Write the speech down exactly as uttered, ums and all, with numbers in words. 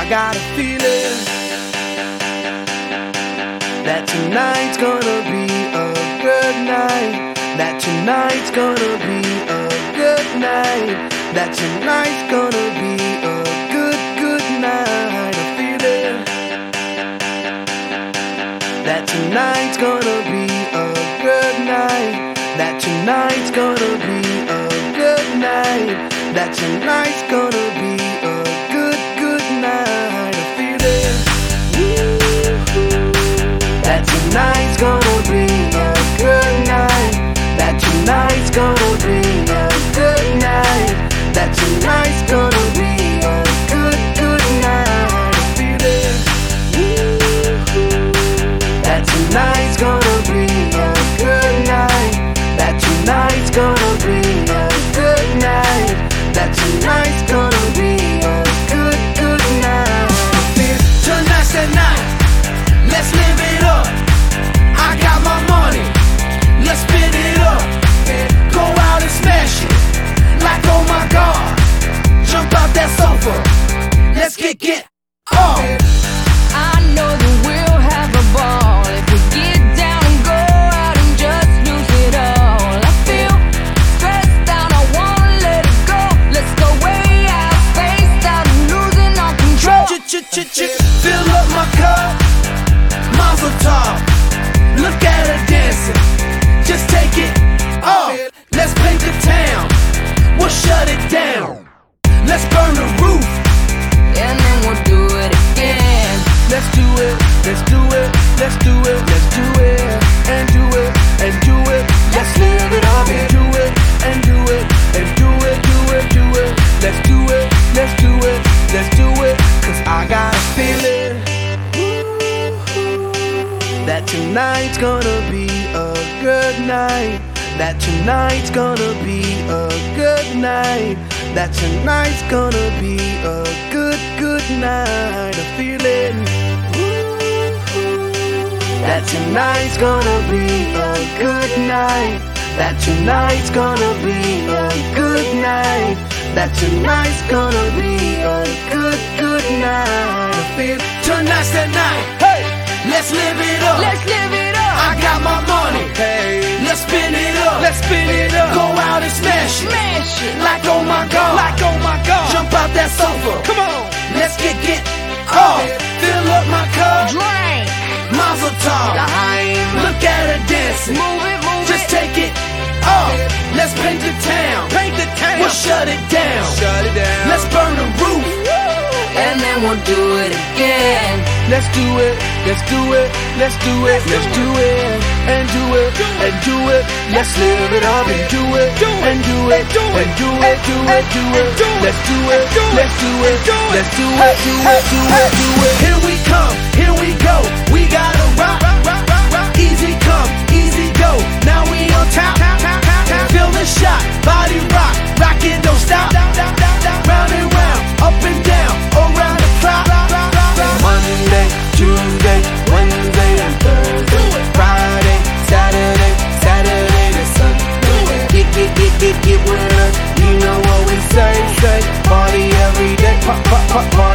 got a feeling that tonight's gonna be a good night. That tonight's gonna be a good night. That tonight's gonna be a good, good night. A feeling that tonight's gonna be a good night. That tonight's gonna be a good night. That tonight's gonna be a good, good night. A feeling that tonight's gonna be a good night. That tonight's gonna be a good night. That tonight's gonna be a good, good night. A feeling that tonight's gonna be a good night. That tonight's gonna be a good night. That tonight's gonna be a good, good night. Tonight's the night, let's live it up. I got my money, let's spin it up. Go out and smash it, like oh my God. Jump out that sofa, let's kick it off. I know that we'll have a ball if we get down and go out and just lose it all. I feel stressed out, I wanna let it go. Let's go way out, spaced out, and losing all control. Ch-ch-ch-ch, fill up my cup, Mazel tov. Look at her dancing, just take it off. Let's paint the town, we'll shut it down. Let's burn the roof, And then we'll do it again. Let's do it, let's do it, let's do it, let's do it, and do it, and do it. Let's live it up and do it, and do it, and do it, do it, do it. Let's do it, let's do it, let's do it. Cause I got a feeling that tonight's gonna be a good night. That tonight's gonna be a good night. That tonight's gonna be a good, good night. A feeling that tonight's gonna be a good night. That tonight's gonna be a good night. That tonight's gonna be a good, good night. I feel tonight's the night, hey, let's live it up. Let's live it up. I got my money, hey, let's spin it up. let's spin it up. Go out and smash it, Smash it. like oh my God. Like oh my God, Jump out that sofa, come on. let's kick it off. Fill up my cup, Drink. Mazel tov. Daheim. Look at her dancing, Move it, move just it. take it off. Let's paint the town, Paint the town, we'll shut it down. shut it down. Let's burn the roof, And then we'll do it again. Let's do it, let's do it, let's do it, let's do it, and do it, and do it. Let's live it up and do it, and do it, and do it, do it, do it. Let's do it, let's do it, let's do it, do it, do it, do it. here we come, here we go. We gotta rock, rock, rock, rock. Easy come, easy go. Now we on top, feel the shot, body rock, rockin' don't stop. Round and round, up and down, around the clock. Monday, Tuesday, Wednesday, and Thursday, Friday, Saturday, Saturday to Sunday. Get, get, get, get, get with us. You know what we say, say. Party every day, pop, pop, pop, pop.